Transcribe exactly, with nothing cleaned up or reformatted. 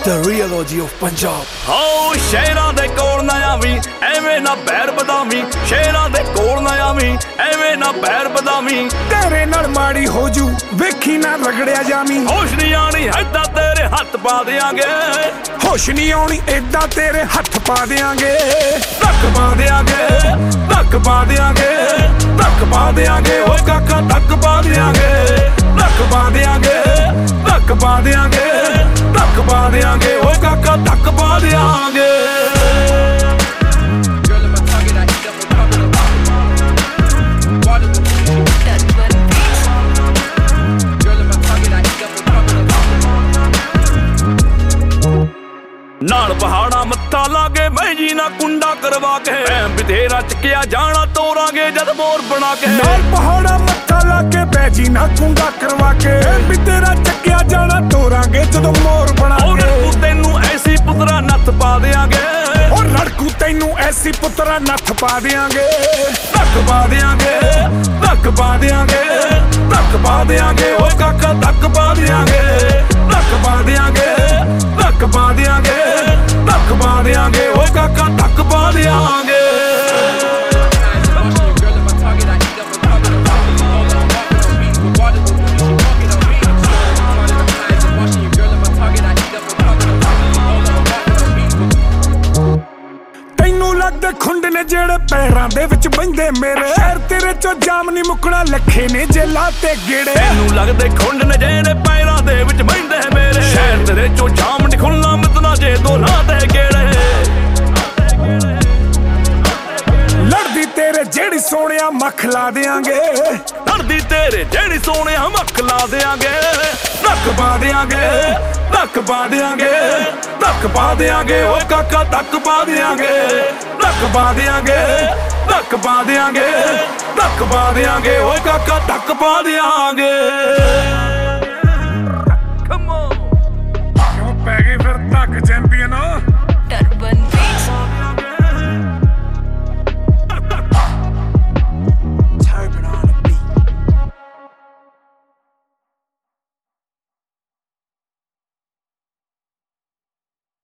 The Realogy of Punjab। ਹੋ ਸ਼ੇਰਾਂ ਦੇ ਕੋਲ ਨਾ ਆਵੀਂ ਐਵੇਂ ਨਾ ਬੈਰ ਬਦਾਮੀ, ਸ਼ੇਰਾਂ ਦੇ ਕੋਲ ਨਾ ਆਵੀਂ ਐਵੇਂ ਨਾ ਬੈਰ ਬਦਾਮੀ। ਤੇਰੇ ਨਾਲ ਮਾੜੀ ਹੋ ਜੂ ਵੇਖੀ ਨਾ ਰਗੜਿਆ ਜਾਵੀਂ। ਹੋਸ਼ ਨਹੀਂ ਆਣੀ ਏਦਾਂ ਤੇਰੇ ਹੱਥ ਪਾ ਦਿਆਂਗੇ, ਹੋਸ਼ ਨਹੀਂ ਆਉਣੀ ਏਦਾਂ ਤੇਰੇ ਹੱਥ ਪਾ ਦਿਆਂਗੇ। ਧੱਕ ਪਾ ਦਿਆਂਗੇ, ਧੱਕ ਪਾ ਦਿਆਂਗੇ, ਧੱਕ ਪਾ ਦਿਆਂਗੇ ਓਏ ਕਾਕਾ ਧੱਕ ਪਾ ਦਿਆਂਗੇ। ਧੱਕ ਪਾ ਦਿਆਂਗੇ, ਧੱਕ ਪਾ ਦਿਆਂਗੇ, ਧੱਕ ਪਾ ਦਿਆਂਗੇ ਓਏ ਕਾਕਾ ਧੱਕ ਪਾ ਦਿਆਂਗੇ। ਨਾਲ ਪਹਾੜਾ ਮੱਥਾ ਲਾਗੇ ਮੈਂ ਜੀ ਨਾ ਕੁੰਡਾ ਕਰਵਾ ਕੇ, ਬਥੇਰਾ ਚੱਕਿਆ ਜਾਣਾ ਤੋਰਾਂਗੇ ਜਦ ਮੋਰ ਬਣਾ ਕੇ। ਨਾਲ ਪਹਾੜਾ ਮੱਥਾ ਲਾਗੇ ਬੈ ਜੀ ਨਾ ਕੁੰਡਾ ਕਰਵਾ ਕੇ, ਬਥੇਰਾ ਚੱਕਿਆ ਜਾਣਾ ਤੋਰਾਂਗੇ ਜਦੋਂ ਮੋਰ ਬਣਾ ਕੇ। ਲੜਕੂ ਤੈਨੂੰ ਐਸੀ ਪੁੱਤਰਾ ਨੱਥ ਪਾ ਦਿਆਂਗੇ, ਉਹ ਲੜਕੂ ਤੈਨੂੰ ਐਸੀ ਪੁੱਤਰਾ ਨੱਥ ਪਾ ਦਿਆਂਗੇ। ਧੱਕ ਪਾ ਦਿਆਂਗੇ, ਧੱਕ ਪਾ ਦਿਆਂਗੇ, ਧੱਕ ਪਾ ਦਿਆਂਗੇ ਓਏ ਕਾਕਾ ਧੱਕ ਪਾ ਦਿਆਂਗੇ। ਧੱਕ ਪਾ ਦਿਆਂਗੇ, ਧੱਕ ਪਾ ਦਿਆਂਗੇ, ਧੱਕ ਪਾ ਦਿਆਂਗੇ ਓਏ ਕਾਕਾ ਧੱਕ ਪਾ ਦਿਆਂਗੇ। ਤੈਨੂੰ ਲੱਗਦੇ ਖੁੰਡ ਨੇ ਜਿਹੜੇ ਪੈਰਾਂ ਦੇ ਵਿੱਚ ਬਹਿੰਦੇ ਮੇਰੇ, ਸ਼ਹਿਰ ਤੇਰੇ ਚੋਂ ਜਾਮ ਨਹੀਂ ਮੁੱਕਣਾ ਲੱਖੇ ਨੇ ਜੇਲਾਂ ਤੇ ਗੇੜੇ। ਤੈਨੂੰ ਲੱਗਦੇ ਖੁੰਡ ਨੇ ਜਿਹੜੇ ਪੈਰਾਂ ਦੇ ਵਿੱਚ ਬਹਿੰਦੇ ਮੇਰੇ, ਸ਼ਹਿਰ ਤੇਰੇ ਚੋਂ ਜਾਮ ਨਹੀਂ ਖੁੱਲਣਾ ਮਿੱਤਨਾ ਜੇ ਦੋਨਾਂ ਤੇ ਗੇੜੇ। ਲੜਦੀ ਤੇਰੇ ਜਿਹੜੀ ਸੋਹਣਿਆ ਮੱਖ ਲਾ ਦਿਆਂਗੇ, ਲੜਦੀ ਤੇਰੇ ਜਿਹੜੀ ਸੋਹਣਿਆ ਮੱਖ ਲਾ ਦਿਆਂਗੇ। ਧੱਕ ਪਾ ਦਿਆਂਗੇ, ਧੱਕ ਪਾ ਦਿਆਂਗੇ, ਧੱਕ ਪਾ ਦਿਆਂਗੇ ਓਏ ਕਾਕਾ ਧੱਕ ਪਾ ਦਿਆਂਗੇ। ਧੱਕ ਪਾ ਦਿਆਂਗੇ, ਧੱਕ ਪਾ ਦਿਆਂਗੇ, ਧੱਕ ਪਾ ਦਿਆਂਗੇ ਓਏ ਕਾਕਾ ਧੱਕ ਪਾ ਦਿਆਂਗੇ।